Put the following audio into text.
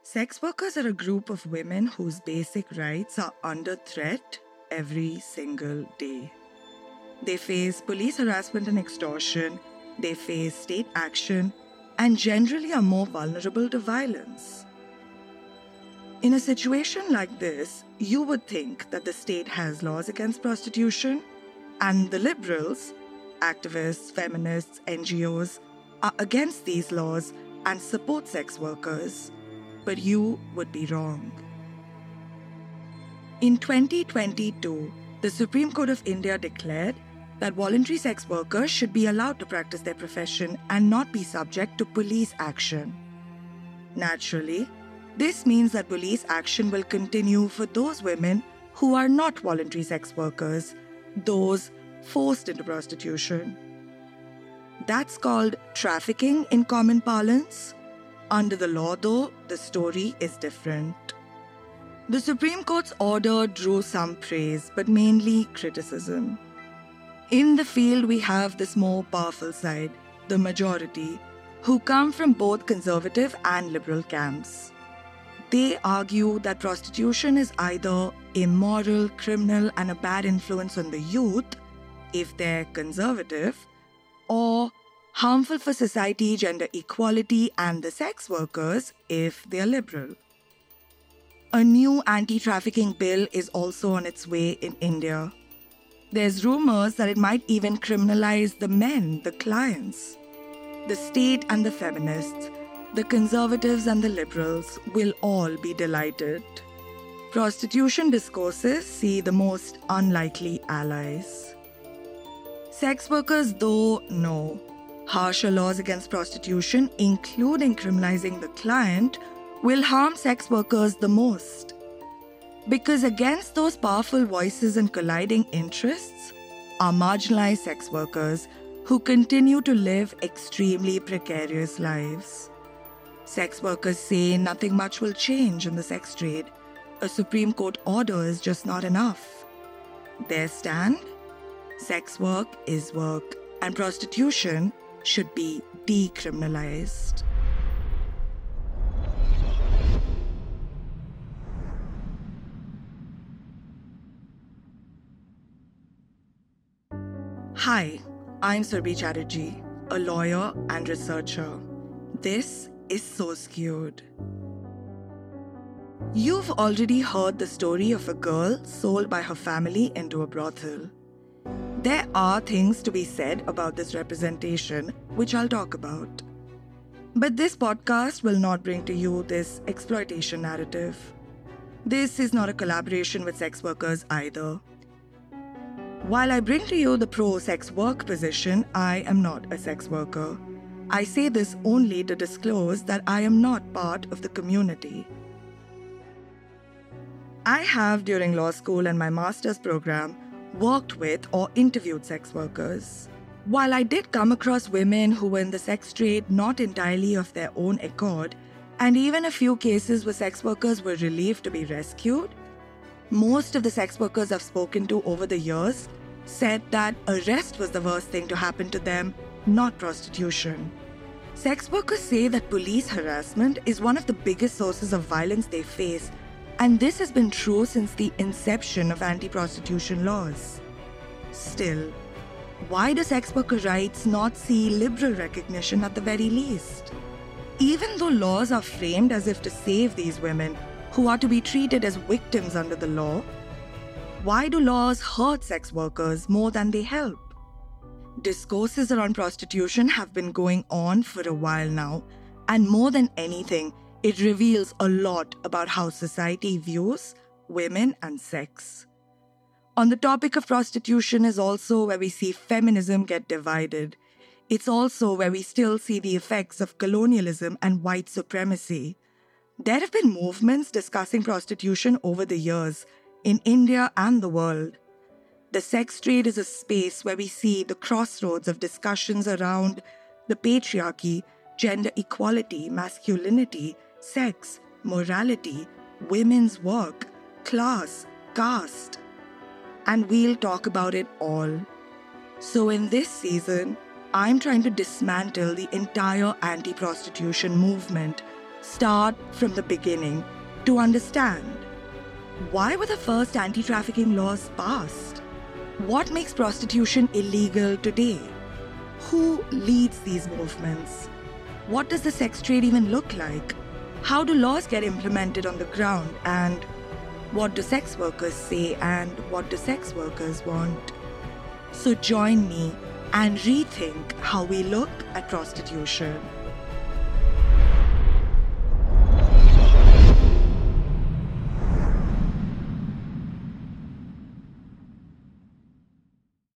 Sex workers are a group of women whose basic rights are under threat every single day. They face police harassment and extortion, they face state action, and generally are more vulnerable to violence. In a situation like this, you would think that the state has laws against prostitution, and the liberals, activists, feminists, NGOs, are against these laws and support sex workers. But you would be wrong. In 2022, the Supreme Court of India declared that voluntary sex workers should be allowed to practice their profession and not be subject to police action. Naturally, this means that police action will continue for those women who are not voluntary sex workers, those forced into prostitution. That's called trafficking in common parlance. Under the law, though, the story is different. The Supreme Court's order drew some praise, but mainly criticism. In the field, we have this more powerful side, the majority, who come from both conservative and liberal camps. They argue that prostitution is either immoral, criminal, and a bad influence on the youth, if they're conservative, or harmful for society, gender equality, and the sex workers if they are liberal. A new anti-trafficking bill is also on its way in India. There's rumors that it might even criminalize the men, the clients. The state and the feminists, the conservatives and the liberals will all be delighted. Prostitution discourses see the most unlikely allies. Sex workers, though, know harsher laws against prostitution, including criminalizing the client, will harm sex workers the most. Because against those powerful voices and colliding interests are marginalized sex workers who continue to live extremely precarious lives. Sex workers say nothing much will change in the sex trade. A Supreme Court order is just not enough. Their stand? Sex work is work, and prostitution should be decriminalized. Hi, I'm Surbhi Chatterjee, a lawyer and researcher. This is So Skewed. You've already heard the story of a girl sold by her family into a brothel. There are things to be said about this representation, which I'll talk about. But this podcast will not bring to you this exploitation narrative. This is not a collaboration with sex workers either. While I bring to you the pro-sex work position, I am not a sex worker. I say this only to disclose that I am not part of the community. I have, during law school and my master's program, worked with or interviewed sex workers. While I did come across women who were in the sex trade not entirely of their own accord, and even a few cases where sex workers were relieved to be rescued, most of the sex workers I've spoken to over the years said that arrest was the worst thing to happen to them, not prostitution. Sex workers say that police harassment is one of the biggest sources of violence they face, and this has been true since the inception of anti-prostitution laws. Still, why do sex worker rights not see liberal recognition at the very least? Even though laws are framed as if to save these women, who are to be treated as victims under the law, why do laws hurt sex workers more than they help? Discourses around prostitution have been going on for a while now, and more than anything, it reveals a lot about how society views women and sex. On the topic of prostitution is also where we see feminism get divided. It's also where we still see the effects of colonialism and white supremacy. There have been movements discussing prostitution over the years, in India and the world. The sex trade is a space where we see the crossroads of discussions around the patriarchy, gender equality, masculinity, sex, morality, women's work, class, caste. And we'll talk about it all. So in this season, I'm trying to dismantle the entire anti-prostitution movement Start from the beginning to understand. Why were the first anti-trafficking laws passed? What makes prostitution illegal today? Who leads these movements? What does the sex trade even look like? How do laws get implemented on the ground? And what do sex workers say and what do sex workers want? So join me and rethink how we look at prostitution.